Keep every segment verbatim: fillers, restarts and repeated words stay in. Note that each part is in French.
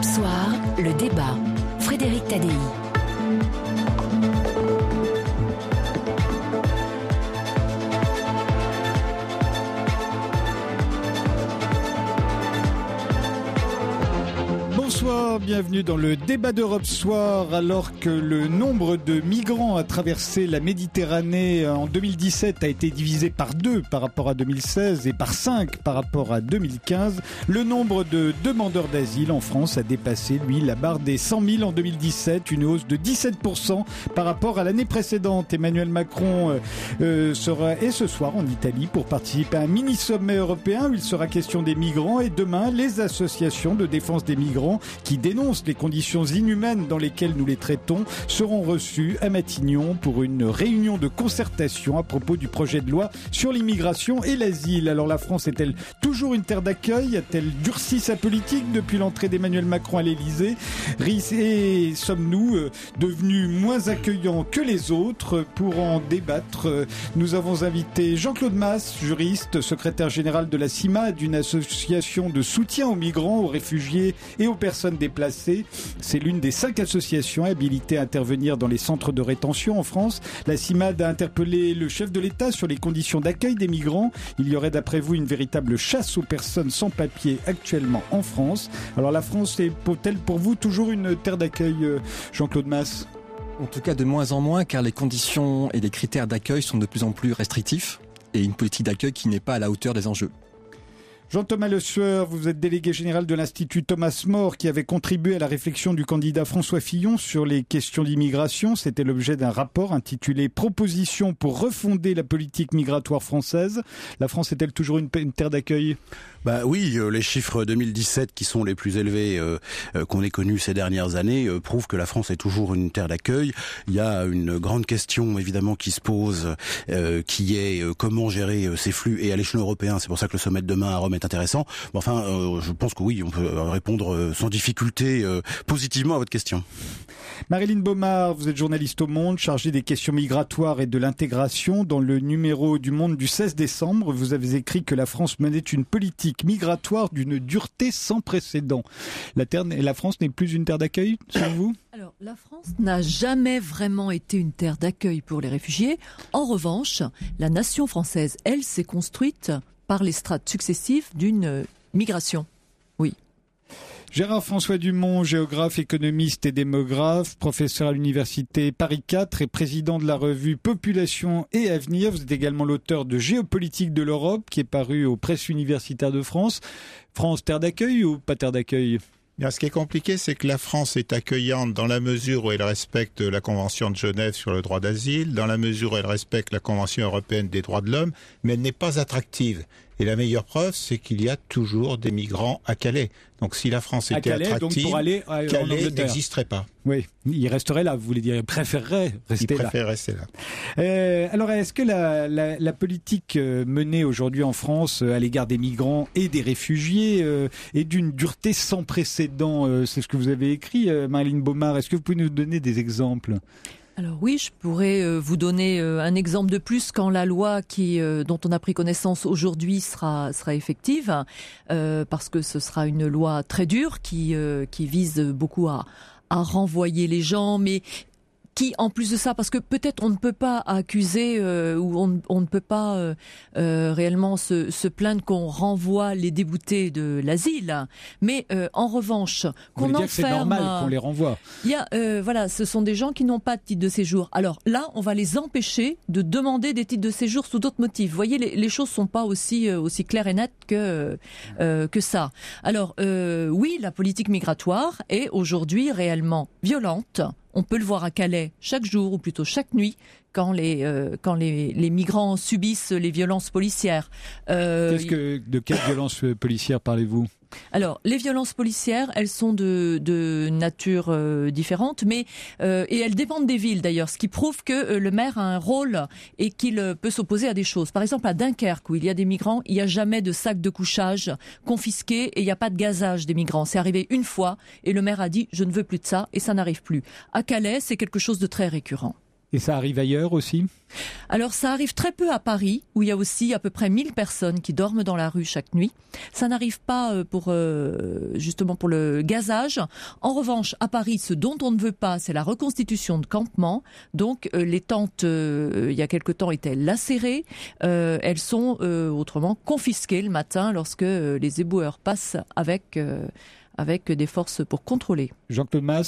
Soir, le débat. Frédéric Tadei. Bonsoir, bienvenue dans le débat d'Europe Soir. Alors que le nombre de migrants à traverser la Méditerranée en deux mille dix-sept a été divisé par deux par rapport à deux mille seize et par cinq par rapport à deux mille quinze, le nombre de demandeurs d'asile en France a dépassé, lui, la barre des cent mille en deux mille dix-sept, une hausse de dix-sept pour cent par rapport à l'année précédente. Emmanuel Macron euh, euh, sera et ce soir en Italie pour participer à un mini-sommet européen où il sera question des migrants, et demain, les associations de défense des migrants qui dénoncent les conditions inhumaines dans lesquelles nous les traitons seront reçus à Matignon pour une réunion de concertation à propos du projet de loi sur l'immigration et l'asile. Alors la France est-elle toujours une terre d'accueil ? A-t-elle durci sa politique depuis l'entrée d'Emmanuel Macron à l'Elysée ? Et sommes-nous devenus moins accueillants que les autres ? Pour en débattre, nous avons invité Jean-Claude Masse, juriste, secrétaire général de la CIMAD, une association de soutien aux migrants, aux réfugiés et aux personnes déplacées. C'est l'une des cinq associations habilitées à intervenir dans les centres de rétention en France. La CIMAD a interpellé le chef de l'État sur les conditions d'accueil des migrants. Il y aurait d'après vous une véritable chasse aux personnes sans papier actuellement en France. Alors la France est-elle pour vous toujours une terre d'accueil, Jean-Claude Masse ? En tout cas de moins en moins, car les conditions et les critères d'accueil sont de plus en plus restrictifs et une politique d'accueil qui n'est pas à la hauteur des enjeux. Jean-Thomas Le Sueur, vous êtes délégué général de l'Institut Thomas More qui avait contribué à la réflexion du candidat François Fillon sur les questions d'immigration. C'était l'objet d'un rapport intitulé « Proposition pour refonder la politique migratoire française ». La France est-elle toujours une, une terre d'accueil ? Bah oui, euh, les chiffres deux mille dix-sept qui sont les plus élevés euh, euh, qu'on ait connus ces dernières années euh, prouvent que la France est toujours une terre d'accueil. Il y a une grande question évidemment qui se pose, euh, qui est euh, comment gérer euh, ces flux, et à l'échelon européen. C'est pour ça que le sommet de demain à Rome est intéressant. Mais enfin, euh, je pense que oui, on peut répondre euh, sans difficulté euh, positivement à votre question. Marilyn Baumard, vous êtes journaliste au Monde, chargée des questions migratoires et de l'intégration. Dans le numéro du Monde du seize décembre, vous avez écrit que la France menait une politique migratoire d'une dureté sans précédent. La, terre, la France n'est plus une terre d'accueil, selon vous ? Alors, la France n'a jamais vraiment été une terre d'accueil pour les réfugiés. En revanche, la nation française, elle, s'est construite par les strates successives d'une migration. Oui. Gérard-François Dumont, géographe, économiste et démographe, professeur à l'université Paris quatre et président de la revue Population et Avenir. Vous êtes également l'auteur de Géopolitique de l'Europe, qui est paru aux presses universitaires de France. France, terre d'accueil ou pas terre d'accueil ? Bien, ce qui est compliqué, c'est que la France est accueillante dans la mesure où elle respecte la Convention de Genève sur le droit d'asile, dans la mesure où elle respecte la Convention européenne des droits de l'homme, mais elle n'est pas attractive. Et la meilleure preuve, c'est qu'il y a toujours des migrants à Calais. Donc si la France était Calais, attractive, donc pour aller à, Calais n'existerait pas. Oui, il resterait là, vous voulez dire, il préférerait rester il là. Il préférerait rester là. Euh, alors, est-ce que la, la, la politique menée aujourd'hui en France à l'égard des migrants et des réfugiés euh, est d'une dureté sans précédent ? euh, C'est ce que vous avez écrit, euh, Marilyn Baumard. Est-ce que vous pouvez nous donner des exemples ? Alors oui, je pourrais euh, vous donner euh, un exemple de plus quand la loi qui euh, dont on a pris connaissance aujourd'hui sera sera effective, euh, parce que ce sera une loi très dure qui euh, qui vise beaucoup à à renvoyer les gens, mais qui, en plus de ça, parce que peut-être on ne peut pas accuser euh, ou on, on ne peut pas euh, euh, réellement se, se plaindre qu'on renvoie les déboutés de l'asile, mais euh, en revanche, qu'on dire enferme. Que c'est normal qu'on les renvoie. Il y a, euh, voilà, ce sont des gens qui n'ont pas de titre de séjour. Alors là, on va les empêcher de demander des titres de séjour sous d'autres motifs. Vous voyez, les, les choses sont pas aussi euh, aussi claires et nettes que euh, que ça. Alors euh, oui, la politique migratoire est aujourd'hui réellement violente. On peut le voir à Calais chaque jour, ou plutôt chaque nuit, quand les euh, quand les, les migrants subissent les violences policières. Euh, Qu'est-ce que, de quelle violence policière parlez-vous ? Alors, les violences policières, elles sont de, de nature euh, différente, mais euh, et elles dépendent des villes d'ailleurs, ce qui prouve que euh, le maire a un rôle et qu'il euh, peut s'opposer à des choses. Par exemple, à Dunkerque, où il y a des migrants, il n'y a jamais de sacs de couchage confisqués et il n'y a pas de gazage des migrants. C'est arrivé une fois et le maire a dit « je ne veux plus de ça » et ça n'arrive plus. À Calais, c'est quelque chose de très récurrent. Et ça arrive ailleurs aussi ? Alors ça arrive très peu à Paris, où il y a aussi à peu près mille personnes qui dorment dans la rue chaque nuit. Ça n'arrive pas pour euh, justement pour le gazage. En revanche, à Paris, ce dont on ne veut pas, c'est la reconstitution de campements. Donc euh, les tentes, euh, il y a quelque temps, étaient lacérées. Euh, elles sont euh, autrement confisquées le matin lorsque euh, les éboueurs passent avec, euh, avec des forces pour contrôler. Jean-Claude Masse ?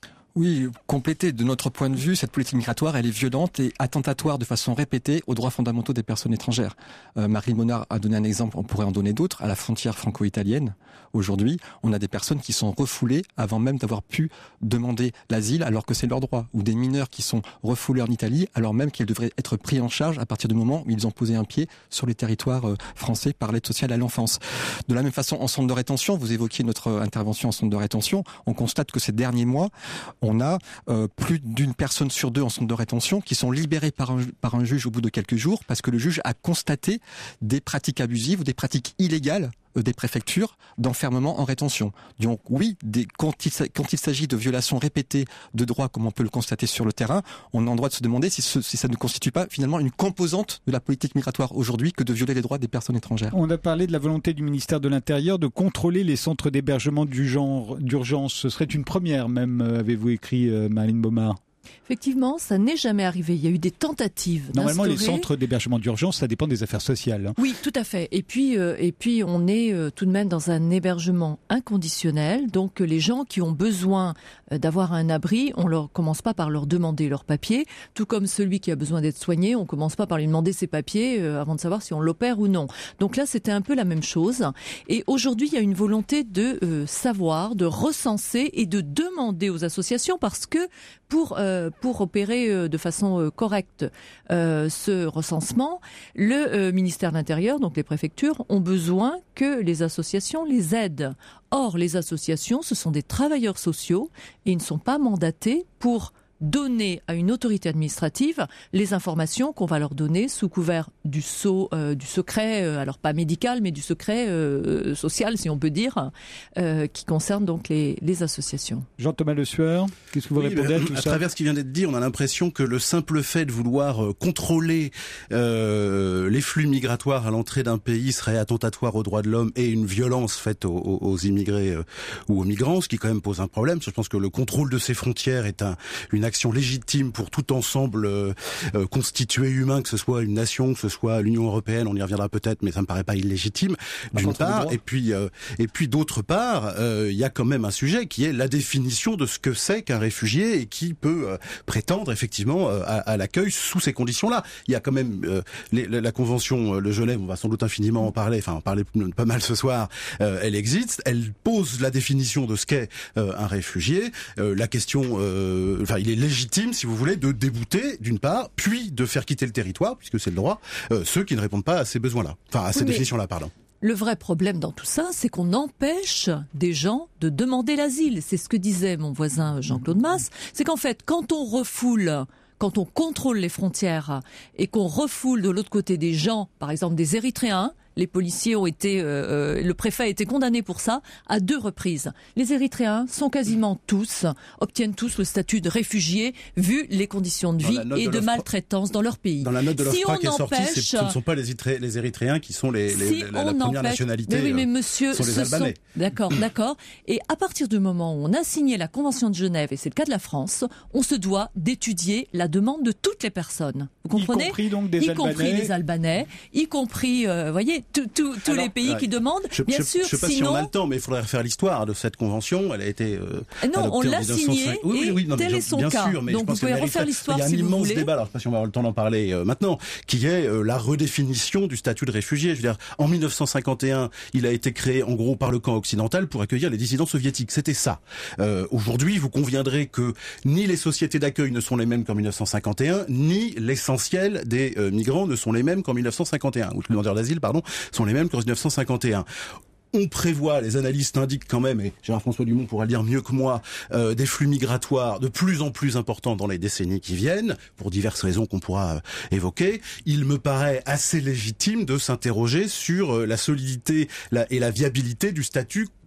Oui, compléter de notre point de vue, cette politique migratoire, elle est violente et attentatoire de façon répétée aux droits fondamentaux des personnes étrangères. Euh, Marie Monard a donné un exemple, on pourrait en donner d'autres. À la frontière franco-italienne, aujourd'hui, on a des personnes qui sont refoulées avant même d'avoir pu demander l'asile alors que c'est leur droit. Ou des mineurs qui sont refoulés en Italie alors même qu'ils devraient être pris en charge à partir du moment où ils ont posé un pied sur les territoires français par l'aide sociale à l'enfance. De la même façon, en centre de rétention, vous évoquiez notre intervention en centre de rétention, on constate que ces derniers mois, on a euh, plus d'une personne sur deux en centre de rétention qui sont libérés par un, par un juge au bout de quelques jours parce que le juge a constaté des pratiques abusives ou des pratiques illégales euh, des préfectures d'enfermement en rétention. Donc oui, des, quand il, quand il s'agit de violations répétées de droits comme on peut le constater sur le terrain, on a le droit de se demander si, ce, si ça ne constitue pas finalement une composante de la politique migratoire aujourd'hui que de violer les droits des personnes étrangères. On a parlé de la volonté du ministère de l'Intérieur de contrôler les centres d'hébergement du genre d'urgence. Ce serait une première même, avez-vous écrit euh, Marlène Baumard ? Effectivement, ça n'est jamais arrivé. Il y a eu des tentatives. Normalement, les d'instaurer... centres d'hébergement d'urgence, ça dépend des affaires sociales. Hein. Oui, tout à fait. Et puis, euh, et puis, on est euh, tout de même dans un hébergement inconditionnel. Donc, euh, les gens qui ont besoin euh, d'avoir un abri, on leur commence pas par leur demander leurs papiers. Tout comme celui qui a besoin d'être soigné, on commence pas par lui demander ses papiers euh, avant de savoir si on l'opère ou non. Donc là, c'était un peu la même chose. Et aujourd'hui, il y a une volonté de euh, savoir, de recenser et de demander aux associations parce que pour euh, pour opérer euh, de façon euh, correcte euh, ce recensement, le euh, ministère de l'Intérieur, donc les préfectures, ont besoin que les associations les aident. Or, les associations, ce sont des travailleurs sociaux et ils ne sont pas mandatés pour donner à une autorité administrative les informations qu'on va leur donner sous couvert du sceau, euh, du secret, euh, alors pas médical, mais du secret euh, social, si on peut dire, euh, qui concerne donc les, les associations. Jean-Thomas Le Sueur, qu'est-ce que vous oui, répondez à tout à ça ? À travers ce qui vient d'être dit, on a l'impression que le simple fait de vouloir euh, contrôler euh, les flux migratoires à l'entrée d'un pays serait attentatoire aux droits de l'homme et une violence faite aux, aux, aux immigrés euh, ou aux migrants, ce qui quand même pose un problème. Je pense que le contrôle de ces frontières est un, une action légitime pour tout ensemble euh, euh, constitué humain, que ce soit une nation, que ce soit l'Union européenne, on y reviendra peut-être, mais ça me paraît pas illégitime, d'une part, et puis euh, et puis d'autre part, il euh, y a quand même un sujet qui est la définition de ce que c'est qu'un réfugié et qui peut euh, prétendre effectivement euh, à, à l'accueil sous ces conditions-là. Il y a quand même euh, les, la, la convention euh, de Genève, on va sans doute infiniment en parler, enfin en parler pas mal ce soir, euh, elle existe, elle pose la définition de ce qu'est euh, un réfugié. Euh, la question, euh, enfin il est légitime si vous voulez, de débouter, d'une part, puis de faire quitter le territoire, puisque c'est le droit, euh, ceux qui ne répondent pas à ces besoins-là. Enfin, à ces oui, définitions-là, pardon. Le vrai problème dans tout ça, c'est qu'on empêche des gens de demander l'asile. C'est ce que disait mon voisin Jean-Claude Masse. C'est qu'en fait, quand on refoule, quand on contrôle les frontières et qu'on refoule de l'autre côté des gens, par exemple des Érythréens, les policiers ont été, euh, le préfet a été condamné pour ça à deux reprises. Les Érythréens sont quasiment tous, obtiennent tous le statut de réfugiés vu les conditions de vie et de, de maltraitance dans leur pays. Dans la note de l'OFPRA si qui est sortie, c'est, ce ne sont pas les, les Érythréens qui sont les, les, si la, la première empêche, nationalité, mais oui, mais monsieur, sont les Albanais. Sont, d'accord, d'accord. Et à partir du moment où on a signé la Convention de Genève, et c'est le cas de la France, on se doit d'étudier la demande de toutes les personnes. Vous comprenez ? Y compris donc des y Albanais. compris les Albanais, y compris, euh, voyez, tous les pays ouais. qui demandent. Je, bien je, sûr, je sais pas sinon... si on a le temps, mais il faudrait refaire l'histoire de cette convention. Elle a été euh, non, on l'a signée. Oui, oui, oui, non, tel est son bien cas. sûr, mais donc je pense vous pouvez refaire l'histoire si vous voulez. Il y a un immense débat. Alors, je ne sais pas si on va avoir le temps d'en parler euh, maintenant, qui est euh, la redéfinition du statut de réfugié. Je veux dire, en mille neuf cent cinquante et un, il a été créé en gros par le camp occidental pour accueillir les dissidents soviétiques. C'était ça. Euh, aujourd'hui, vous conviendrez que ni les sociétés d'accueil ne sont les mêmes qu'en mille neuf cent cinquante et un, ni l'essentiel des euh, migrants ne sont les mêmes qu'en mille neuf cent cinquante et un, ou les demandeurs d'asile, pardon, sont les mêmes qu'en mille neuf cent cinquante et un. On prévoit, les analystes indiquent quand même, et Gérard-François Dumont pourra le dire mieux que moi, euh, des flux migratoires de plus en plus importants dans les décennies qui viennent, pour diverses raisons qu'on pourra euh, évoquer. Il me paraît assez légitime de s'interroger sur euh, la solidité la, et la viabilité du statut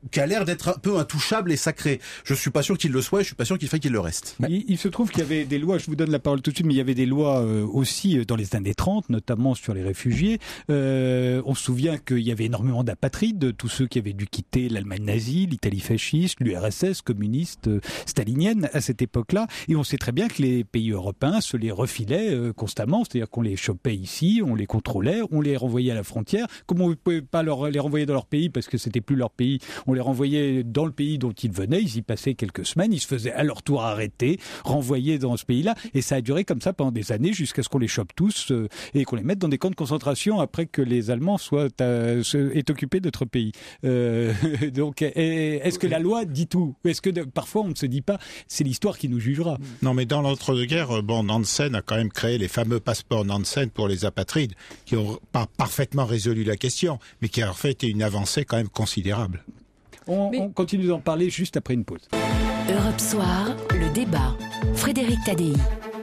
qui a l'air d'être un peu intouchable et sacré. Je suis pas sûr qu'il le soit, et je suis pas sûr qu'il faille qu'il le reste. Il, il se trouve qu'il y avait des lois, je vous donne la parole tout de suite, mais il y avait des lois euh, aussi dans les années trente, notamment sur les réfugiés. Euh, on se souvient qu'il y avait énormément d'apatrides, tous ceux qui avaient dû quitter l'Allemagne nazie, l'Italie fasciste, l'U R S S communiste, euh, stalinienne à cette époque-là. Et on sait très bien que les pays européens se les refilaient euh, constamment, c'est-à-dire qu'on les chopait ici, on les contrôlait, on les renvoyait à la frontière. Comme on ne pouvait pas leur, les renvoyer dans leur pays parce que c'était plus leur pays, on les renvoyait dans le pays dont ils venaient, ils y passaient quelques semaines, ils se faisaient à leur tour arrêter, renvoyer dans ce pays-là, et ça a duré comme ça pendant des années jusqu'à ce qu'on les chope tous euh, et qu'on les mette dans des camps de concentration après que les Allemands soient à, se, aient occupé d'autres pays. Euh, donc, est-ce que la loi dit tout? Est-ce que de, parfois on ne se dit pas, c'est l'histoire qui nous jugera? Non, mais dans l'entre-deux-guerres, bon, Nansen a quand même créé les fameux passeports Nansen pour les apatrides, qui n'ont pas parfaitement résolu la question, mais qui a en fait été une avancée quand même considérable. On, mais... on continue d'en parler juste après une pause. Europe Soir, le débat. Frédéric Tadei.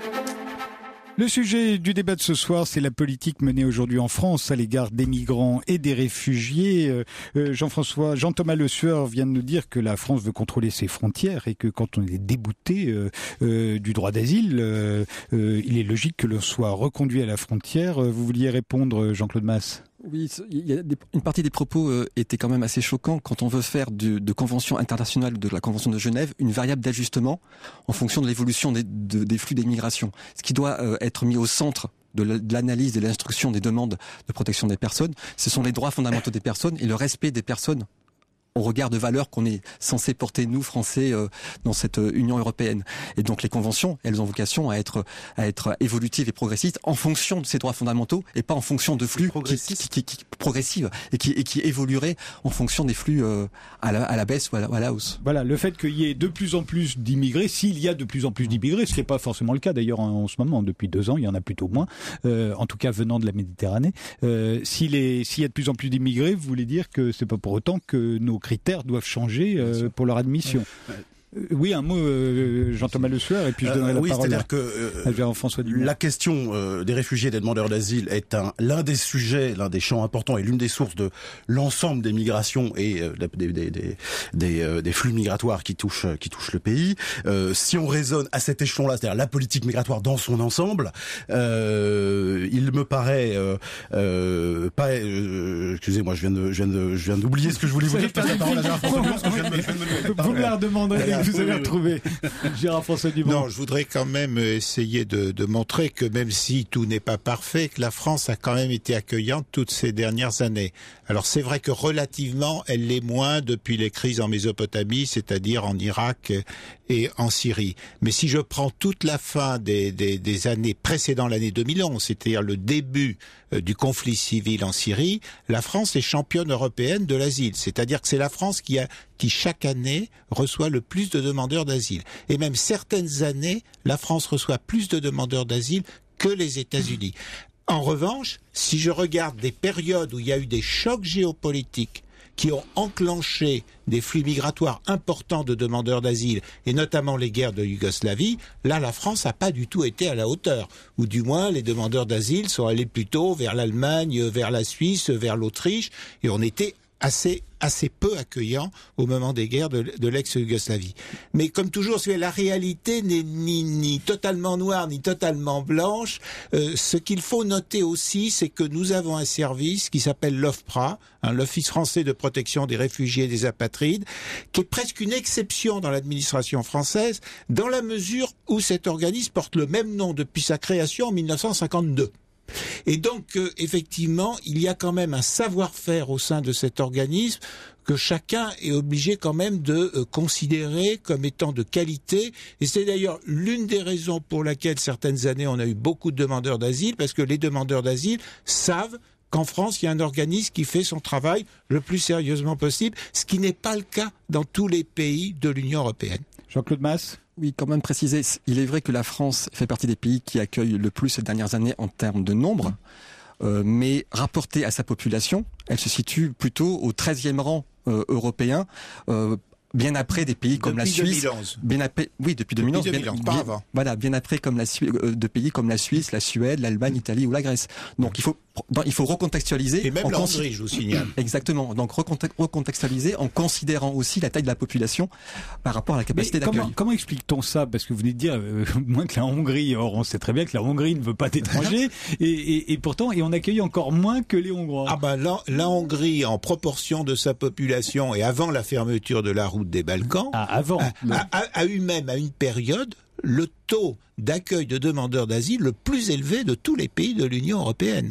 Le sujet du débat de ce soir, c'est la politique menée aujourd'hui en France à l'égard des migrants et des réfugiés. Euh, Jean-François, Jean-Thomas Le Sueur vient de nous dire que la France veut contrôler ses frontières et que quand on est débouté euh, euh, du droit d'asile, euh, euh, il est logique que l'on soit reconduit à la frontière. Vous vouliez répondre, Jean-Claude Masse ? Oui, il y a des, une partie des propos euh, étaient quand même assez choquants quand on veut faire du, de convention internationale de la Convention de Genève une variable d'ajustement en fonction de l'évolution des, de, des flux des migrations. Ce qui doit euh, être mis au centre de l'analyse et de l'instruction des demandes de protection des personnes, ce sont les droits fondamentaux des personnes et le respect des personnes au regard de valeurs qu'on est censé porter, nous, Français, euh, dans cette euh, Union européenne. Et donc les conventions, elles ont vocation à être, à être évolutives et progressistes en fonction de ces droits fondamentaux et pas en fonction de flux qui, qui, qui, qui, progressives et qui, et qui évolueraient en fonction des flux euh, à, la, à la baisse ou à la, à la hausse. Voilà, le fait qu'il y ait de plus en plus d'immigrés, s'il y a de plus en plus d'immigrés, ce qui n'est pas forcément le cas d'ailleurs en, en ce moment, depuis deux ans, il y en a plutôt moins, euh, en tout cas venant de la Méditerranée. Euh, s'il, est, s'il y a de plus en plus d'immigrés, vous voulez dire que c'est pas pour autant que nos critères doivent changer euh, pour leur admission. Ouais. Ouais. Oui, un mot, euh, Jean-Thomas Le Sueur, et puis je donnerai euh, la oui, parole c'est-à-dire à, que, euh, à Jean-François Dumont. La question euh, des réfugiés et des demandeurs d'asile est un, l'un des sujets, l'un des champs importants et l'une des sources de l'ensemble des migrations et euh, des, des, des, des, euh, des flux migratoires qui touchent, qui touchent le pays. Euh, si on raisonne à cet échelon-là, c'est-à-dire la politique migratoire dans son ensemble, euh, il me paraît euh, euh, pas... Euh, excusez-moi, je viens, de, je, viens de, je viens d'oublier ce que je voulais vous dire. Parce que la parole à Jean-François Dumont, parce que je viens de me, je viens de me vous me la redemanderez. Vous allez retrouver Gérard François Dumont. Non, je voudrais quand même essayer de, de montrer que même si tout n'est pas parfait, que la France a quand même été accueillante toutes ces dernières années. Alors c'est vrai que relativement, elle l'est moins depuis les crises en Mésopotamie, c'est-à-dire en Irak et en Syrie. Mais si je prends toute la fin des, des, des années précédant l'année deux mille onze, c'est-à-dire le début euh, du conflit civil en Syrie, la France est championne européenne de l'asile. C'est-à-dire que c'est la France qui a qui chaque année reçoit le plus de demandeurs d'asile. Et même certaines années, la France reçoit plus de demandeurs d'asile que les États-Unis. En revanche, si je regarde des périodes où il y a eu des chocs géopolitiques qui ont enclenché des flux migratoires importants de demandeurs d'asile, et notamment les guerres de Yougoslavie, là, la France n'a pas du tout été à la hauteur. Ou du moins, les demandeurs d'asile sont allés plutôt vers l'Allemagne, vers la Suisse, vers l'Autriche, et on était assez assez peu accueillant au moment des guerres de, de l'ex-Yougoslavie. Mais comme toujours, la réalité n'est ni, ni totalement noire, ni totalement blanche. Euh, ce qu'il faut noter aussi, c'est que nous avons un service qui s'appelle l'OFPRA, hein, l'Office français de protection des réfugiés et des apatrides, qui est presque une exception dans l'administration française, dans la mesure où cet organisme porte le même nom depuis sa création en mille neuf cent cinquante-deux. Et donc, euh, effectivement, il y a quand même un savoir-faire au sein de cet organisme que chacun est obligé quand même de euh, considérer comme étant de qualité. Et c'est d'ailleurs l'une des raisons pour laquelle certaines années on a eu beaucoup de demandeurs d'asile, parce que les demandeurs d'asile savent qu'en France, il y a un organisme qui fait son travail le plus sérieusement possible, ce qui n'est pas le cas dans tous les pays de l'Union européenne. Jean-Claude Masse ? Oui, quand même préciser, il est vrai que la France fait partie des pays qui accueillent le plus ces dernières années en termes de nombre, euh, mais rapportée à sa population, elle se situe plutôt au treizième rang euh, européen, euh, bien après des pays comme depuis la Suisse. deux mille onze. Bien après, oui, depuis deux mille onze. Depuis deux mille onze, bien, pas avant. Voilà, bien après comme la Suisse, euh, de pays comme la Suisse, la Suède, l'Allemagne, l'Italie ou la Grèce. Donc il faut dans, il faut recontextualiser. Et même en la consi- Hongrie, je vous signale. Exactement. Donc reconte- recontextualiser en considérant aussi la taille de la population par rapport à la capacité Mais d'accueil. comment, comment explique-t-on ça? Parce que vous venez de dire euh, moins que la Hongrie. Or, on sait très bien que la Hongrie ne veut pas d'étrangers, et, et, et pourtant, et on accueille encore moins que les Hongrois. Ah ben la, la Hongrie, en proportion de sa population et avant la fermeture de la route des Balkans, Ah, avant. a, a- a- a eu même à une période le taux d'accueil de demandeurs d'asile le plus élevé de tous les pays de l'Union européenne.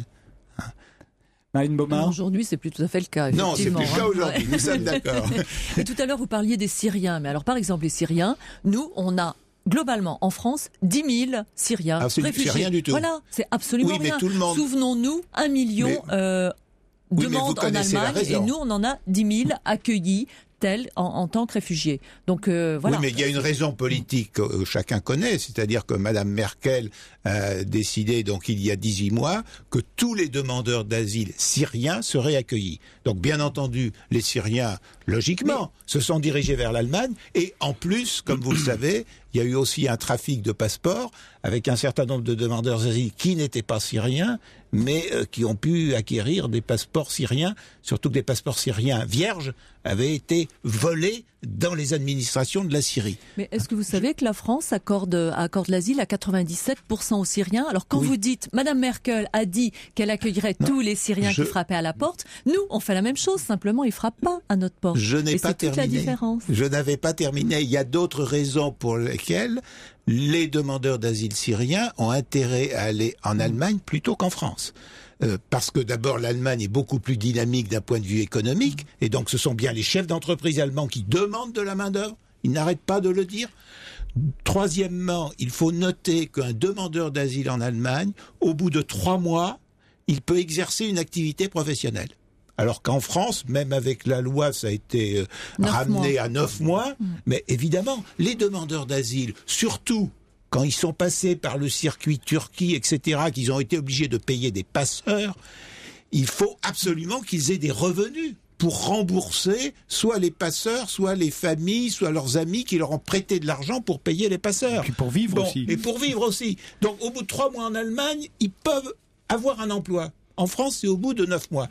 Marine Baumard. Alors, aujourd'hui, c'est plus tout à fait le cas. Non, c'est plus effectivement, le cas hein. aujourd'hui, nous sommes d'accord. Et tout à l'heure, vous parliez des Syriens. Mais alors, par exemple, les Syriens, nous, on a globalement en France dix mille Syriens Ah, c'est- réfugiés. c'est rien du tout. Voilà, c'est absolument Oui, mais rien. tout le monde- Souvenons-nous, un million Mais- euh, Oui, mais vous demandes en connaissez la Allemagne et raison. nous, on en a dix mille accueillis tels en, en tant que réfugiés. Donc euh, voilà. Oui, mais il y a une raison politique que chacun connaît, c'est-à-dire que Madame Merkel a décidé, donc il y a dix-huit mois, que tous les demandeurs d'asile syriens seraient accueillis. Donc bien entendu, les Syriens, logiquement, se sont dirigés vers l'Allemagne, et en plus, comme vous le savez, il y a eu aussi un trafic de passeports avec un certain nombre de demandeurs d'asile qui n'étaient pas syriens, mais euh, qui ont pu acquérir des passeports syriens, surtout que les passeports syriens vierges avaient été volés dans les administrations de la Syrie. Mais est-ce que vous savez que la France accorde, accorde l'asile à quatre-vingt-dix-sept pour cent aux Syriens? Alors quand Oui. vous dites, Madame Merkel a dit qu'elle accueillerait Non, tous les Syriens je- qui frappaient à la porte, nous, on fait la même chose, simplement ils frappent pas à notre porte. Je n'ai Et pas c'est toute la terminé. différence. Je n'avais pas terminé. Il y a d'autres raisons pour lesquelles les demandeurs d'asile syriens ont intérêt à aller en Allemagne plutôt qu'en France. Euh, parce que d'abord l'Allemagne est beaucoup plus dynamique d'un point de vue économique, et donc ce sont bien les chefs d'entreprise allemands qui demandent de la main-d'œuvre. Ils n'arrêtent pas de le dire. Troisièmement, il faut noter qu'un demandeur d'asile en Allemagne, au bout de trois mois, il peut exercer une activité professionnelle. Alors qu'en France, même avec la loi, ça a été euh, Neuf ramené mois. à neuf mois. Mmh. Mais évidemment, les demandeurs d'asile, surtout quand ils sont passés par le circuit Turquie, et cetera, qu'ils ont été obligés de payer des passeurs, il faut absolument qu'ils aient des revenus pour rembourser soit les passeurs, soit les familles, soit leurs amis qui leur ont prêté de l'argent pour payer les passeurs. Et puis pour vivre Bon, aussi. Et pour vivre aussi. Donc au bout de trois mois en Allemagne, ils peuvent avoir un emploi. En France, c'est au bout de neuf mois.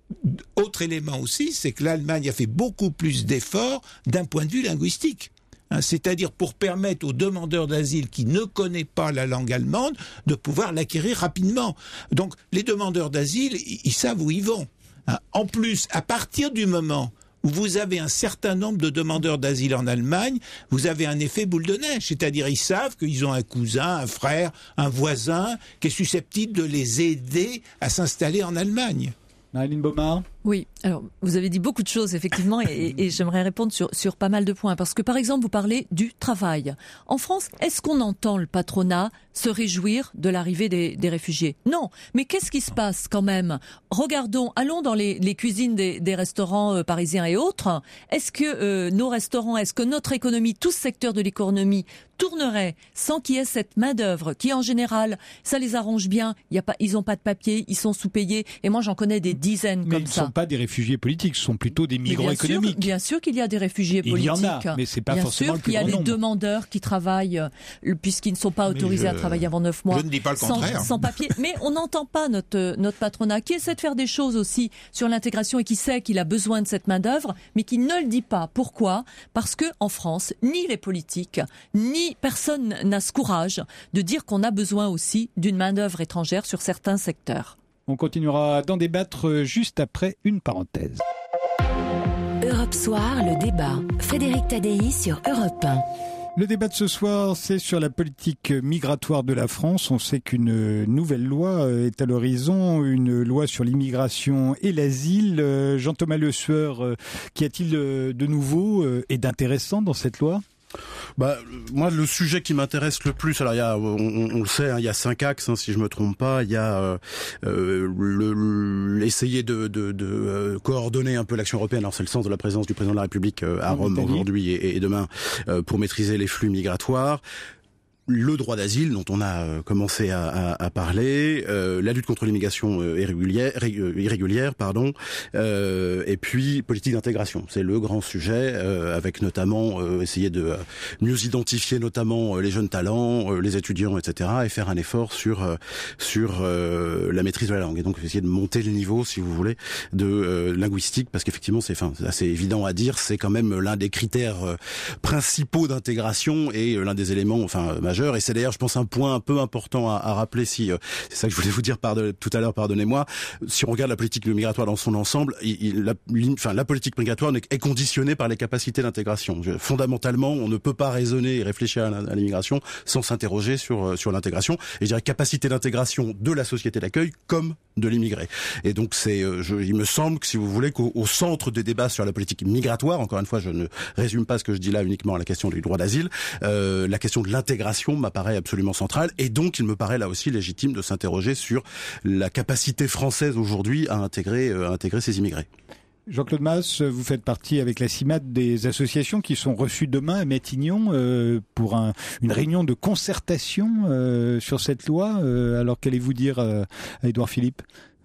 Autre élément aussi, c'est que l'Allemagne a fait beaucoup plus d'efforts d'un point de vue linguistique. Hein, c'est-à-dire pour permettre aux demandeurs d'asile qui ne connaissent pas la langue allemande de pouvoir l'acquérir rapidement. Donc les demandeurs d'asile, ils, ils savent où ils vont. Hein. En plus, à partir du moment où vous avez un certain nombre de demandeurs d'asile en Allemagne, vous avez un effet boule de neige. C'est-à-dire ils savent qu'ils ont un cousin, un frère, un voisin qui est susceptible de les aider à s'installer en Allemagne. Marine Baumard. Oui, alors vous avez dit beaucoup de choses effectivement et, et j'aimerais répondre sur, sur pas mal de points parce que par exemple vous parlez du travail. En France, est-ce qu'on entend le patronat se réjouir de l'arrivée des, des réfugiés? Non, mais qu'est-ce qui se passe quand même? Regardons, allons dans les, les cuisines des, des restaurants euh, parisiens et autres. Est-ce que euh, nos restaurants, est-ce que notre économie, tout secteur de l'économie tournerait sans qu'il y ait cette main-d'œuvre qui en général, ça les arrange bien, il y a pas, ils ont pas de papier, ils sont sous-payés et moi j'en connais des dizaines Mais comme ils ne ça. sont pas des réfugiés politiques, ce sont plutôt des Mais migrants bien sûr, économiques. bien sûr qu'il y a des réfugiés Il politiques. y en a, mais c'est pas bien forcément sûr le plus qu'il y a grand des nombre. demandeurs qui travaillent euh, puisqu'ils ne sont pas autorisés je- à travailler avant neuf mois. je ne dis pas le sans, contraire. sans papier. Mais on n'entend pas notre notre patronat qui essaie de faire des choses aussi sur l'intégration et qui sait qu'il a besoin de cette main d'œuvre, mais qui ne le dit pas. Pourquoi? Parce que en France, ni les politiques, ni personne n'a ce courage de dire qu'on a besoin aussi d'une main d'œuvre étrangère sur certains secteurs. On continuera d'en débattre juste après une parenthèse. Europe Soir, le débat. Frédéric Tadei sur Europe un. Le débat de ce soir, c'est sur la politique migratoire de la France. On sait qu'une nouvelle loi est à l'horizon, une loi sur l'immigration et l'asile. Jean-Thomas Le Sueur, qu'y a-t-il de nouveau et d'intéressant dans cette loi ? Bah, moi, le sujet qui m'intéresse le plus, alors il y a, on, on le sait, hein, il y a cinq axes, hein, si je me trompe pas. Il y a euh, euh, le, essayer de, de, de euh, coordonner un peu l'action européenne. Alors c'est le sens de la présence du président de la République euh, à En Rome Italie. aujourd'hui et, et demain euh, pour maîtriser les flux migratoires. le droit d'asile dont on a euh, commencé à, à, à parler, euh, la lutte contre l'immigration euh, irrégulière, euh, irrégulière, pardon, euh, et puis politique d'intégration. C'est le grand sujet, euh, avec notamment euh, essayer de euh, mieux identifier notamment euh, les jeunes talents, euh, les étudiants, et cetera, et faire un effort sur euh, sur euh, la maîtrise de la langue. Et donc essayer de monter le niveau, si vous voulez, de euh, linguistique, parce qu'effectivement c'est, enfin, c'est assez évident à dire, c'est quand même l'un des critères euh, principaux d'intégration et euh, l'un des éléments, enfin. Et c'est d'ailleurs, je pense, un point un peu important à, à rappeler. Si euh, c'est ça que je voulais vous dire pardon, tout à l'heure, pardonnez-moi. Si on regarde la politique migratoire dans son ensemble, il, il, la, enfin, la politique migratoire est conditionnée par les capacités d'intégration. Je, fondamentalement, on ne peut pas raisonner et réfléchir à, à l'immigration sans s'interroger sur sur l'intégration. Et je dirais capacité d'intégration de la société d'accueil comme de l'immigré. Et donc, c'est, euh, je, il me semble que si vous voulez qu'au au centre des débats sur la politique migratoire, encore une fois, je ne résume pas ce que je dis là uniquement à la question du droit d'asile, euh, la question de l'intégration m'apparaît absolument centrale, et donc il me paraît là aussi légitime de s'interroger sur la capacité française aujourd'hui à intégrer, euh, à intégrer ces immigrés. Jean-Claude Masse, vous faites partie avec la CIMAD des associations qui sont reçues demain à Matignon euh, pour un, une réunion de concertation euh, sur cette loi. Euh, alors qu'allez-vous dire euh, à Édouard Philippe ?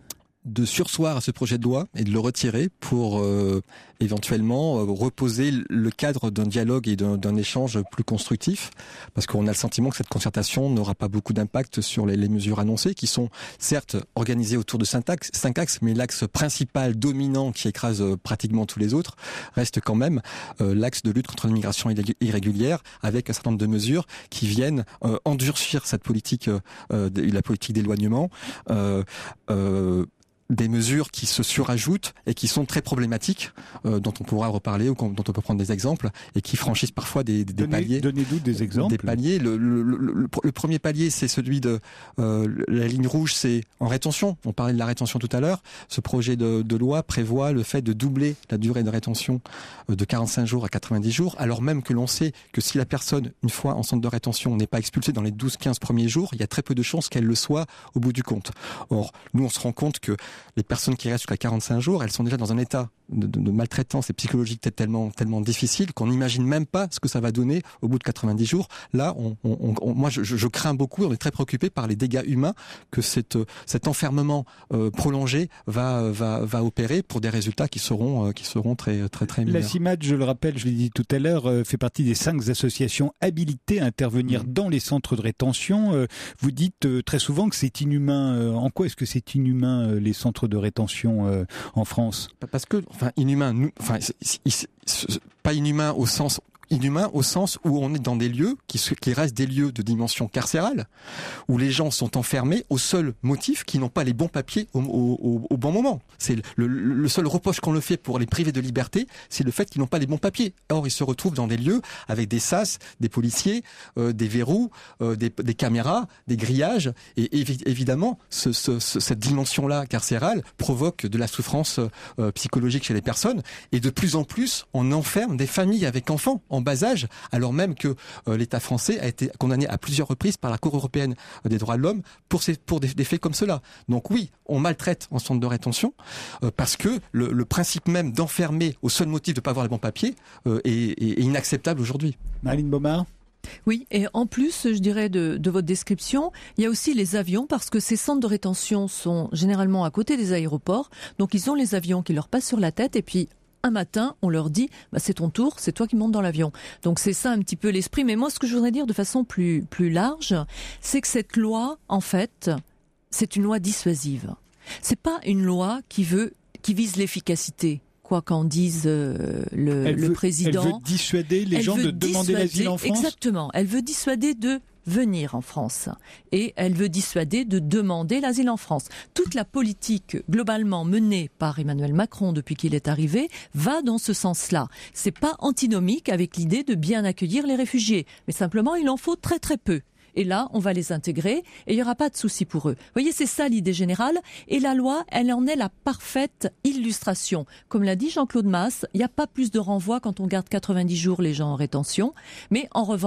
De surseoir à ce projet de loi et de le retirer pour euh, éventuellement euh, reposer le cadre d'un dialogue et d'un, d'un échange plus constructif, parce qu'on a le sentiment que cette concertation n'aura pas beaucoup d'impact sur les, les mesures annoncées, qui sont certes organisées autour de cinq axes, cinq axes, mais l'axe principal dominant qui écrase euh, pratiquement tous les autres reste quand même euh, l'axe de lutte contre l'immigration irrégulière, avec un certain nombre de mesures qui viennent euh, endurcir cette politique, euh, de, la politique d'éloignement. Euh, euh, des mesures qui se surajoutent et qui sont très problématiques, euh, dont on pourra reparler ou dont on peut prendre des exemples, et qui franchissent parfois des, des donnez, paliers. Donnez-nous des exemples. Des paliers. Le, le, le, le, le premier palier, c'est celui de euh, la ligne rouge, c'est en rétention. On parlait de la rétention tout à l'heure. Ce projet de, de loi prévoit le fait de doubler la durée de rétention de quarante-cinq jours à quatre-vingt-dix jours, alors même que l'on sait que si la personne, une fois en centre de rétention, n'est pas expulsée dans les douze quinze premiers jours, il y a très peu de chances qu'elle le soit au bout du compte. Or, nous, on se rend compte que les personnes qui restent jusqu'à quarante-cinq jours, elles sont déjà dans un état de, de, de maltraitance et psychologique tellement, tellement difficile qu'on n'imagine même pas ce que ça va donner au bout de quatre-vingt-dix jours. Là, on, on, on, moi, je, je crains beaucoup, on est très préoccupé par les dégâts humains que cette, cet enfermement euh, prolongé va, va, va opérer pour des résultats qui seront, euh, qui seront très, très, très mineurs. La CIMAD, je le rappelle, je l'ai dit tout à l'heure, euh, fait partie des cinq associations habilitées à intervenir mmh. dans les centres de rétention. Euh, vous dites euh, très souvent que c'est inhumain. Euh, en quoi est-ce que c'est inhumain, euh, les centres de rétention euh, en France ? Parce que, enfin, inhumain, nous, enfin, c'est, c'est, c'est, pas inhumain au sens inhumain au sens où on est dans des lieux qui, qui restent des lieux de dimension carcérale, où les gens sont enfermés au seul motif qu'ils n'ont pas les bons papiers au, au, au bon moment. C'est le, le seul reproche qu'on le fait pour les priver de liberté, c'est le fait qu'ils n'ont pas les bons papiers. Or, ils se retrouvent dans des lieux avec des sas, des policiers, euh, des verrous, euh, des, des caméras, des grillages, et évi- évidemment, ce, ce, ce, cette dimension-là carcérale provoque de la souffrance euh, psychologique chez les personnes, et de plus en plus, on enferme des familles avec enfants en bas âge, alors même que euh, l'État français a été condamné à plusieurs reprises par la Cour européenne des droits de l'homme pour, ces, pour des, des faits comme cela. Donc oui, on maltraite en centre de rétention euh, parce que le, le principe même d'enfermer au seul motif de ne pas avoir les bons papiers euh, est, est, est inacceptable aujourd'hui. Marlène Baumard. Oui, et en plus, je dirais, de, de votre description, il y a aussi les avions, parce que ces centres de rétention sont généralement à côté des aéroports, donc ils ont les avions qui leur passent sur la tête, et puis un matin, on leur dit bah, « c'est ton tour, c'est toi qui montes dans l'avion ». Donc c'est ça un petit peu l'esprit. Mais moi, ce que je voudrais dire de façon plus, plus large, c'est que cette loi, en fait, c'est une loi dissuasive. C'est pas une loi qui veut, qui vise l'efficacité. Quoi qu'en dise euh, le, elle le veut, président. Elle veut dissuader les elle gens de demander l'asile en France ? Exactement. Elle veut dissuader de venir en France. Et elle veut dissuader de demander l'asile en France. Toute la politique globalement menée par Emmanuel Macron depuis qu'il est arrivé va dans ce sens-là. C'est pas antinomique avec l'idée de bien accueillir les réfugiés. Mais simplement, il en faut très très peu. Et là, on va les intégrer et il n'y aura pas de souci pour eux. Vous voyez, c'est ça l'idée générale. Et la loi, elle en est la parfaite illustration. Comme l'a dit Jean-Claude Masse, il n'y a pas plus de renvoi quand on garde quatre-vingt-dix jours les gens en rétention. Mais en revanche,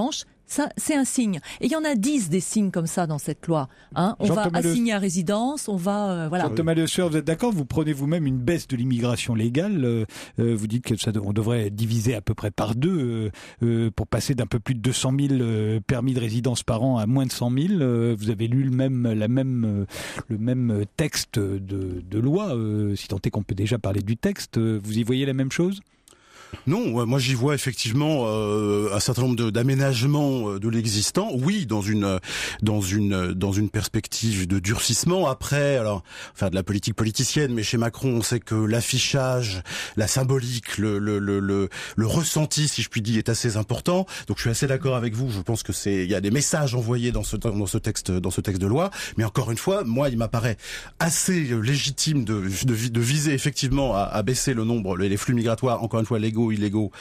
Ça, c'est un signe. Et il y en a dix des signes comme ça dans cette loi. Hein. On va assigner à résidence, on va... Euh, voilà. Jean-Thomas Le Sueur, vous êtes d'accord? Vous prenez vous-même une baisse de l'immigration légale. Euh, euh, vous dites que ça, on devrait diviser à peu près par deux euh, euh, pour passer d'un peu plus de deux cent mille euh, permis de résidence par an à moins de cent mille. Euh, vous avez lu le même, la même, euh, le même texte de, de loi, euh, si tant est qu'on peut déjà parler du texte. Vous y voyez la même chose? Non, moi j'y vois effectivement euh, un certain nombre de, d'aménagements de l'existant. Oui, dans une dans une dans une perspective de durcissement. Après, alors faire de la politique politicienne, mais chez Macron, on sait que l'affichage, la symbolique, le le le le, le ressenti, si je puis dire, est assez important. Donc je suis assez d'accord avec vous. Je pense que c'est il y a des messages envoyés dans ce dans ce texte dans ce texte de loi. Mais encore une fois, moi, il m'apparaît assez légitime de de, de viser effectivement à, à baisser le nombre, les flux migratoires. Encore une fois, légaux illégaux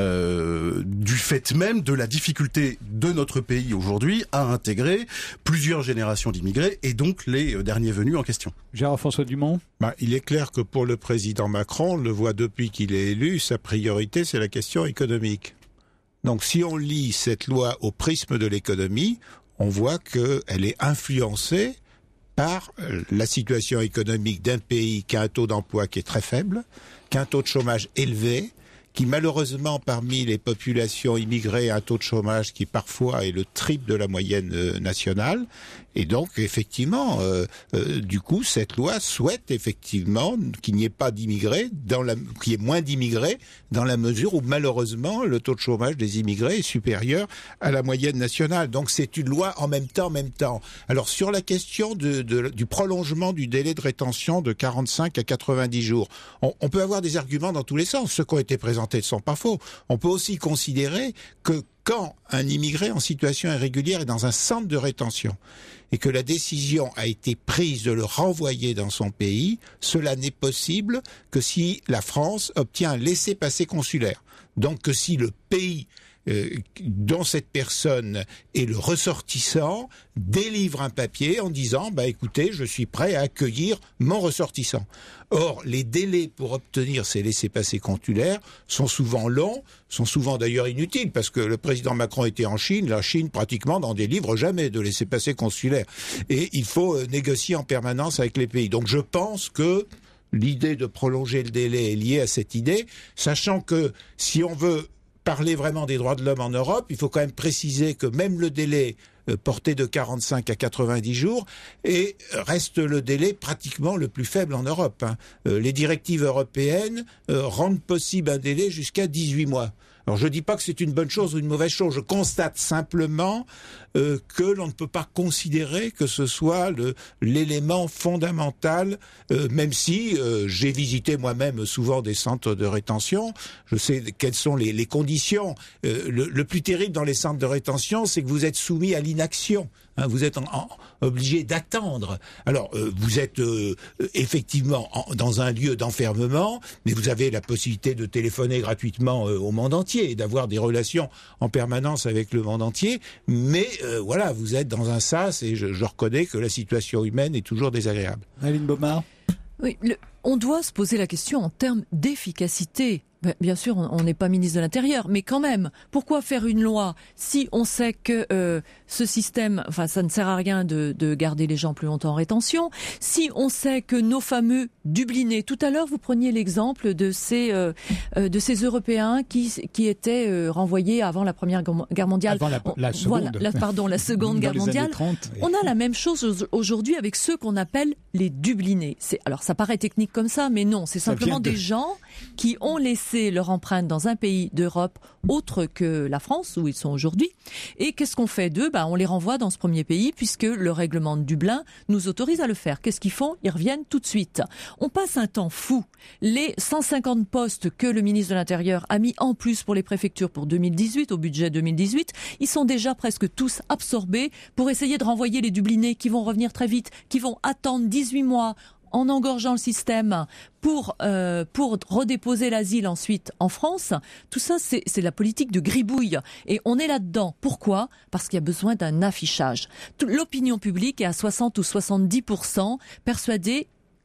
euh, du fait même de la difficulté de notre pays aujourd'hui à intégrer plusieurs générations d'immigrés et donc les euh, derniers venus en question. Gérard-François Dumont. Bah, il est clair que pour le président Macron, on le voit depuis qu'il est élu, sa priorité c'est la question économique. Donc si on lit cette loi au prisme de l'économie, on voit qu'elle est influencée par la situation économique d'un pays qui a un taux d'emploi qui est très faible, qui a un taux de chômage élevé, qui malheureusement parmi les populations immigrées a un taux de chômage qui parfois est le triple de la moyenne euh, nationale. Et donc effectivement, euh, euh, du coup, cette loi souhaite effectivement qu'il n'y ait pas d'immigrés, dans la, qu'il y ait moins d'immigrés, dans la mesure où malheureusement le taux de chômage des immigrés est supérieur à la moyenne nationale. Donc c'est une loi en même temps, en même temps. Alors sur la question de, de, du prolongement du délai de rétention de quarante-cinq à quatre-vingt-dix jours, on, on peut avoir des arguments dans tous les sens. Ceux qui ont été présentés ne sont pas faux. On peut aussi considérer que quand un immigré en situation irrégulière est dans un centre de rétention et que la décision a été prise de le renvoyer dans son pays, cela n'est possible que si la France obtient un laissez-passer consulaire. Donc que si le pays euh, dont cette personne est le ressortissant délivre un papier en disant bah écoutez, je suis prêt à accueillir mon ressortissant. Or, les délais pour obtenir ces laissez-passer consulaires sont souvent longs, sont souvent d'ailleurs inutiles, parce que le président Macron était en Chine, la Chine pratiquement n'en délivre jamais de laissez-passer consulaires. Et il faut euh, négocier en permanence avec les pays. Donc je pense que l'idée de prolonger le délai est liée à cette idée, sachant que si on veut parler vraiment des droits de l'homme en Europe, il faut quand même préciser que même le délai euh, porté de quarante-cinq à quatre-vingt-dix jours et reste le délai pratiquement le plus faible en Europe. Hein. Euh, les directives européennes euh, rendent possible un délai jusqu'à dix-huit mois. Alors je ne dis pas que c'est une bonne chose ou une mauvaise chose, je constate simplement euh, que l'on ne peut pas considérer que ce soit le, l'élément fondamental, euh, même si euh, j'ai visité moi-même souvent des centres de rétention, je sais quelles sont les, les conditions. Euh, le, le plus terrible dans les centres de rétention, c'est que vous êtes soumis à l'inaction. Hein, vous êtes en, en, obligé d'attendre. Alors, euh, vous êtes euh, effectivement en, dans un lieu d'enfermement, mais vous avez la possibilité de téléphoner gratuitement euh, au monde entier et d'avoir des relations en permanence avec le monde entier. Mais euh, voilà, vous êtes dans un sas et je, je reconnais que la situation humaine est toujours désagréable. Aline Baumard. Oui, le, on doit se poser la question en termes d'efficacité. Bien sûr, on n'est pas ministre de l'Intérieur, mais quand même, pourquoi faire une loi si on sait que euh, ce système, enfin, ça ne sert à rien de, de garder les gens plus longtemps en rétention, si on sait que nos fameux Dublinés, tout à l'heure, vous preniez l'exemple de ces euh, de ces Européens qui qui étaient euh, renvoyés avant la Première Guerre mondiale. Avant la, la seconde. Voilà, la, pardon, la Seconde Guerre mondiale. trente, oui. On a la même chose aujourd'hui avec ceux qu'on appelle les Dublinés. C'est, alors, ça paraît technique comme ça, mais non, c'est simplement de... des gens qui ont laissé leur empreinte dans un pays d'Europe autre que la France, où ils sont aujourd'hui. Et qu'est-ce qu'on fait d'eux ? Bah, on les renvoie dans ce premier pays, puisque le règlement de Dublin nous autorise à le faire. Qu'est-ce qu'ils font ? Ils reviennent tout de suite. On passe un temps fou. Les cent cinquante postes que le ministre de l'Intérieur a mis en plus pour les préfectures pour deux mille dix-huit, au budget deux mille dix-huit, ils sont déjà presque tous absorbés pour essayer de renvoyer les Dublinés qui vont revenir très vite, qui vont attendre dix-huit mois en engorgeant le système pour euh, pour redéposer l'asile ensuite en France. Tout ça, c'est, c'est la politique de gribouille. Et on est là-dedans. Pourquoi ? Parce qu'il y a besoin d'un affichage. L'opinion publique est à soixante ou soixante-dix pour cent persuadée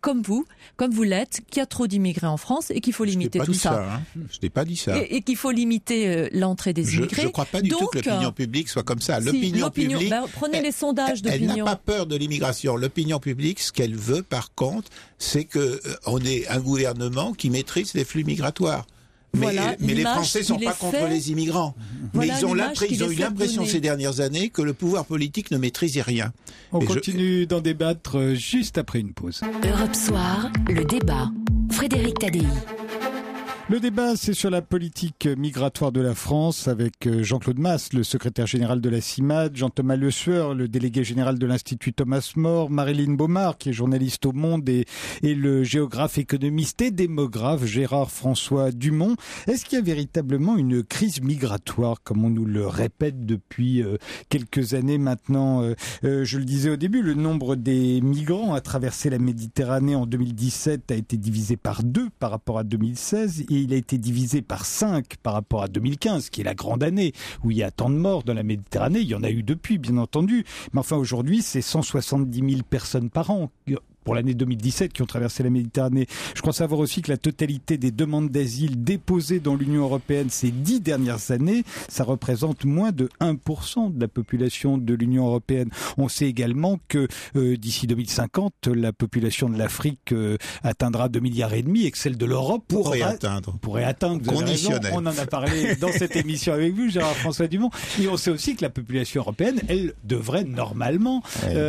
comme vous, comme vous l'êtes, qu'il y a trop d'immigrés en France et qu'il faut limiter tout ça. ça hein. Je n'ai pas dit ça. Et, et qu'il faut limiter euh, l'entrée des immigrés. Je ne crois pas du Donc, tout que l'opinion publique soit comme ça. Si, L'opinion publique... Ben, prenez elle, les sondages d'opinion. Elle n'a pas peur de l'immigration. L'opinion publique, ce qu'elle veut, par contre, c'est qu'on euh, ait un gouvernement qui maîtrise les flux migratoires. Mais, voilà, mais les Français ne sont pas contre fait... les immigrants. Voilà mais ils ont, ils ont eu l'impression donner. ces dernières années que le pouvoir politique ne maîtrisait rien. On Et continue je... d'en débattre juste après une pause. Europe Soir, le débat. Frédéric Tadei. Le débat, c'est sur la politique migratoire de la France avec Jean-Claude Masse, le secrétaire général de la CIMAD, Jean-Thomas Le Sueur, le délégué général de l'Institut Thomas More, Marilyn Baumard, qui est journaliste au Monde, et, et le géographe, économiste et démographe Gérard François Dumont. Est-ce qu'il y a véritablement une crise migratoire, comme on nous le répète depuis euh, quelques années maintenant euh, euh, Je le disais au début, le nombre des migrants à traverser la Méditerranée en deux mille dix-sept a été divisé par deux par rapport à deux mille seize. Et il a été divisé par cinq par rapport à deux mille quinze, qui est la grande année où il y a tant de morts dans la Méditerranée. Il y en a eu depuis, bien entendu. Mais enfin, aujourd'hui, c'est cent soixante-dix mille personnes par an pour l'année deux mille dix-sept qui ont traversé la Méditerranée. Je crois savoir aussi que la totalité des demandes d'asile déposées dans l'Union européenne ces dix dernières années, ça représente moins de un pour cent de la population de l'Union européenne. On sait également que euh, d'ici deux mille cinquante, la population de l'Afrique euh, atteindra deux milliards et demi et que celle de l'Europe pourrait aura, atteindre. Pourrait atteindre. Conditionnel. On en a parlé dans cette émission avec vous, Gérard François Dumont. Et on sait aussi que la population européenne, elle, devrait normalement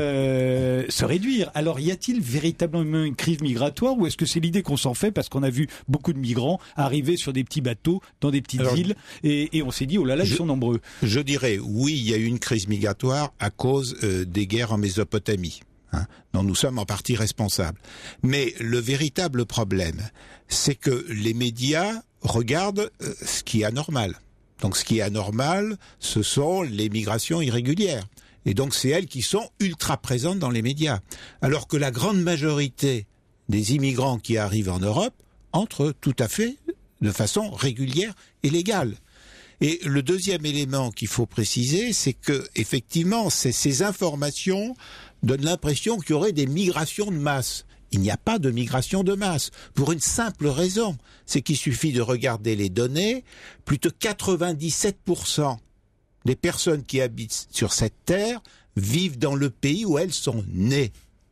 euh, se réduire. Alors, y a-t-il véritablement une crise migratoire ou est-ce que c'est l'idée qu'on s'en fait parce qu'on a vu beaucoup de migrants arriver sur des petits bateaux dans des petites Alors, îles et, et on s'est dit oh là là je, ils sont nombreux. Je dirais oui, il y a eu une crise migratoire à cause euh, des guerres en Mésopotamie, hein, dont nous sommes en partie responsables. Mais le véritable problème, c'est que les médias regardent euh, ce qui est anormal. Donc ce qui est anormal, ce sont les migrations irrégulières. Et donc c'est elles qui sont ultra présentes dans les médias. Alors que la grande majorité des immigrants qui arrivent en Europe entrent tout à fait de façon régulière et légale. Et le deuxième élément qu'il faut préciser, c'est que effectivement, c'est, ces informations donnent l'impression qu'il y aurait des migrations de masse. Il n'y a pas de migration de masse, pour une simple raison, c'est qu'il suffit de regarder les données, plus de quatre-vingt-dix-sept pour cent les personnes qui habitent sur cette terre vivent dans le pays où elles sont nées.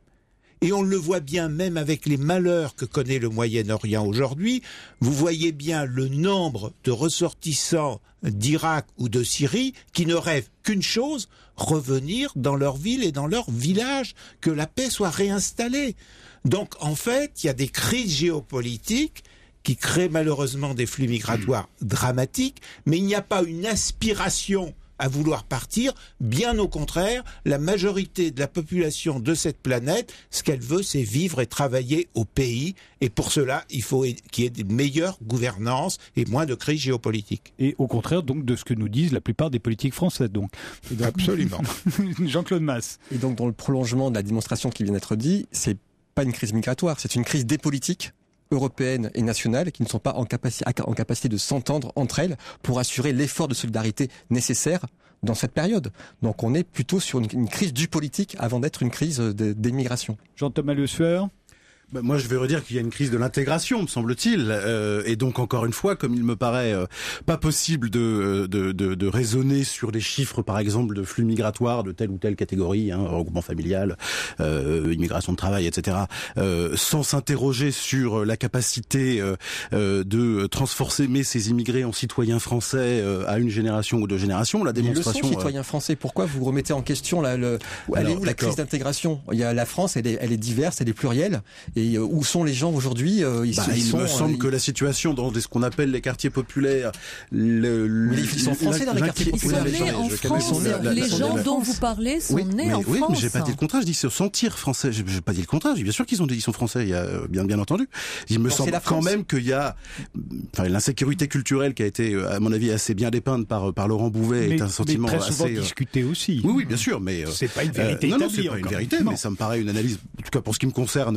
Et on le voit bien même avec les malheurs que connaît le Moyen-Orient aujourd'hui. Vous voyez bien le nombre de ressortissants d'Irak ou de Syrie qui ne rêvent qu'une chose, revenir dans leur ville et dans leur village, que la paix soit réinstallée. Donc en fait, il y a des crises géopolitiques qui créent malheureusement des flux migratoires dramatiques, mais il n'y a pas une aspiration à vouloir partir. Bien au contraire, la majorité de la population de cette planète, ce qu'elle veut, c'est vivre et travailler au pays. Et pour cela, il faut qu'il y ait une meilleure gouvernance et moins de crise géopolitique. Et au contraire, donc, de ce que nous disent la plupart des politiques françaises, donc. donc Absolument. Jean-Claude Masse. Et donc, dans le prolongement de la démonstration qui vient d'être dit, c'est pas une crise migratoire, c'est une crise des politiques européennes et nationales qui ne sont pas en capacité, en capacité de s'entendre entre elles pour assurer l'effort de solidarité nécessaire dans cette période. Donc on est plutôt sur une, une crise du politique avant d'être une crise de, des migrations. Jean-Thomas Le Sueur. Ben moi, je vais redire qu'il y a une crise de l'intégration, me semble-t-il, euh, et donc encore une fois, comme il me paraît euh, pas possible de, de de de raisonner sur des chiffres, par exemple, de flux migratoires de telle ou telle catégorie, hein, regroupement familial, euh, immigration de travail, et cetera, euh, sans s'interroger sur la capacité euh, euh, de transformer ces immigrés en citoyens français euh, à une génération ou deux générations. La démonstration. Ils le sont, citoyens français. Pourquoi vous remettez en question la, le, elle est où la crise d'intégration ? Il y a la France, elle est, elle est diverse, elle est plurielle. Et où sont les gens aujourd'hui ? ils bah, sont, Il sont, me semble ils... que la situation dans ce qu'on appelle les quartiers populaires... Le, Mais ils sont français dans les quartiers populaires. Ils sont nés en France. Les gens dont vous parlez sont oui, nés mais, en oui, France. Oui, mais j'ai pas dit le contraire. Je dis se sentir français. J'ai, j'ai pas dit le contraire. Bien sûr qu'ils ont dit ils sont français. Il y a bien bien entendu. Il me non, semble quand même qu'il y a, enfin, l'insécurité culturelle qui a été, à mon avis, assez bien dépeinte par par Laurent Bouvet mais, est un sentiment mais très souvent assez discuté aussi. Oui, oui, bien sûr, mais c'est pas une vérité. Euh, non, non, c'est pas une vérité, non. mais ça me paraît une analyse, en tout cas pour ce qui me concerne, intéressante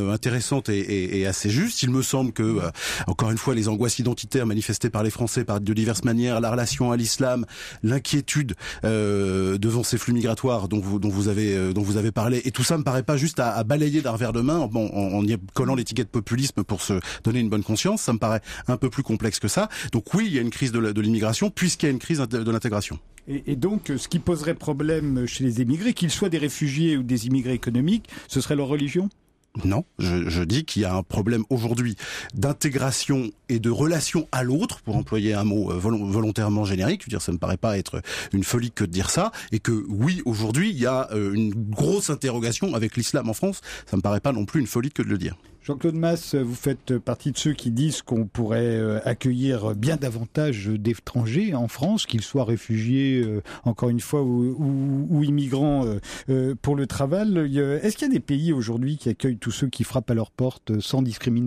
intéressante et, et, et assez juste. Il me semble que, euh, encore une fois, les angoisses identitaires manifestées par les Français par de diverses manières, la relation à l'islam, l'inquiétude euh, devant ces flux migratoires dont vous, dont vous avez, euh, dont vous avez parlé, et tout ça me paraît pas juste à, à balayer d'un revers de main en, en, en y collant l'étiquette populisme pour se donner une bonne conscience. Ça me paraît un peu plus complexe que ça. Donc oui, il y a une crise de, la, de l'immigration puisqu'il y a une crise de l'intégration. Et, et donc, ce qui poserait problème chez les émigrés, qu'ils soient des réfugiés ou des immigrés économiques, ce serait leur religion ? Non, je, je dis qu'il y a un problème aujourd'hui d'intégration et de relation à l'autre, pour employer un mot vol- volontairement générique. Je veux dire, ça me paraît pas être une folie que de dire ça, et que oui, aujourd'hui, il y a une grosse interrogation avec l'islam en France. Ça me paraît pas non plus une folie que de le dire. Jean-Claude Masse, vous faites partie de ceux qui disent qu'on pourrait accueillir bien davantage d'étrangers en France, qu'ils soient réfugiés, euh, encore une fois, ou, ou, ou immigrants euh, pour le travail. Est-ce qu'il y a des pays aujourd'hui qui accueillent tous ceux qui frappent à leur porte sans discrimination ?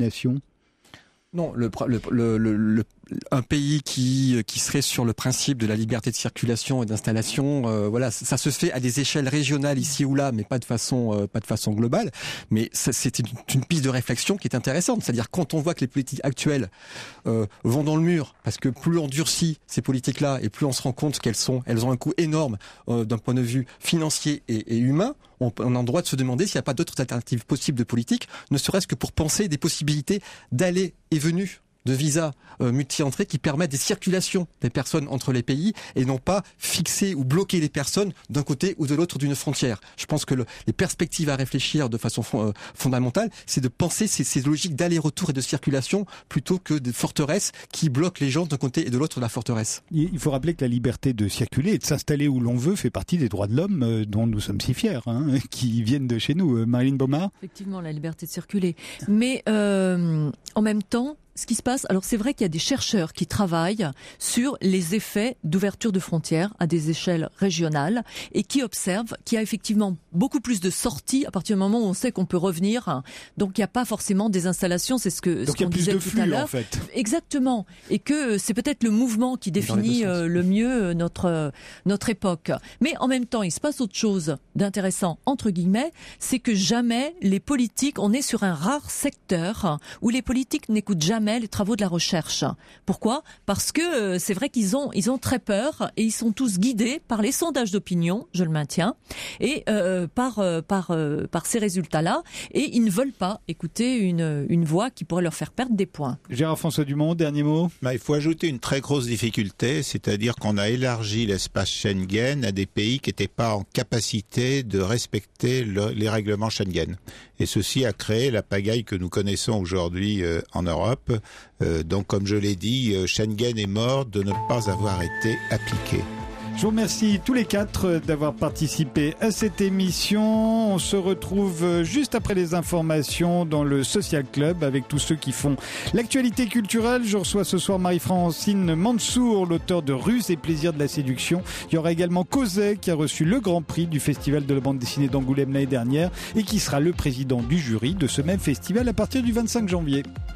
Non, le, le, le, le, le, un pays qui qui serait sur le principe de la liberté de circulation et d'installation, euh, voilà, ça se fait à des échelles régionales ici ou là, mais pas de façon euh, pas de façon globale. Mais ça, c'est une, une piste de réflexion qui est intéressante. C'est-à-dire quand on voit que les politiques actuelles euh, vont dans le mur, parce que plus on durcit ces politiques-là et plus on se rend compte qu'elles sont, elles ont un coût énorme euh, d'un point de vue financier et, et humain. On, on a le droit de se demander s'il n'y a pas d'autres alternatives possibles de politique, ne serait-ce que pour penser des possibilités d'aller et venue de visas euh, multi-entrées qui permettent des circulations des personnes entre les pays et non pas fixer ou bloquer les personnes d'un côté ou de l'autre d'une frontière. Je pense que le, les perspectives à réfléchir de façon fond, euh, fondamentale, c'est de penser ces, ces logiques d'aller-retour et de circulation plutôt que de forteresses qui bloquent les gens d'un côté et de l'autre de la forteresse. Il faut rappeler que la liberté de circuler et de s'installer où l'on veut fait partie des droits de l'homme euh, dont nous sommes si fiers, hein, qui viennent de chez nous. Euh, Marilyn Baumard ? Effectivement, la liberté de circuler. Mais euh, en même temps, ce qui se passe, alors c'est vrai qu'il y a des chercheurs qui travaillent sur les effets d'ouverture de frontières à des échelles régionales et qui observent qu'il y a effectivement beaucoup plus de sorties à partir du moment où on sait qu'on peut revenir. Donc il n'y a pas forcément des installations, c'est ce que Donc ce qu'on disait tout à l'heure. En fait. Exactement, et que c'est peut-être le mouvement qui définit euh, le mieux notre euh, notre époque. Mais en même temps, il se passe autre chose d'intéressant entre guillemets, c'est que jamais les politiques, on est sur un rare secteur où les politiques n'écoutent jamais les travaux de la recherche. Pourquoi ? Parce que euh, c'est vrai qu'ils ont ils ont très peur et ils sont tous guidés par les sondages d'opinion, je le maintiens, et euh, par euh, par euh, par ces résultats-là, et ils ne veulent pas écouter une une voix qui pourrait leur faire perdre des points. Gérard François Dumont, dernier mot. Bah, il faut ajouter une très grosse difficulté, c'est-à-dire qu'on a élargi l'espace Schengen à des pays qui n'étaient pas en capacité de respecter le, les règlements Schengen. Et ceci a créé la pagaille que nous connaissons aujourd'hui euh, en Europe. Euh, donc, comme je l'ai dit, euh, Schengen est mort de ne pas avoir été appliqué. Je vous remercie tous les quatre d'avoir participé à cette émission. On se retrouve juste après les informations dans le Social Club avec tous ceux qui font l'actualité culturelle. Je reçois ce soir Marie-Francine Mansour, l'auteur de Ruse et plaisir de la séduction. Il y aura également Cosé qui a reçu le grand prix du Festival de la bande dessinée d'Angoulême l'année dernière et qui sera le président du jury de ce même festival à partir du vingt-cinq janvier.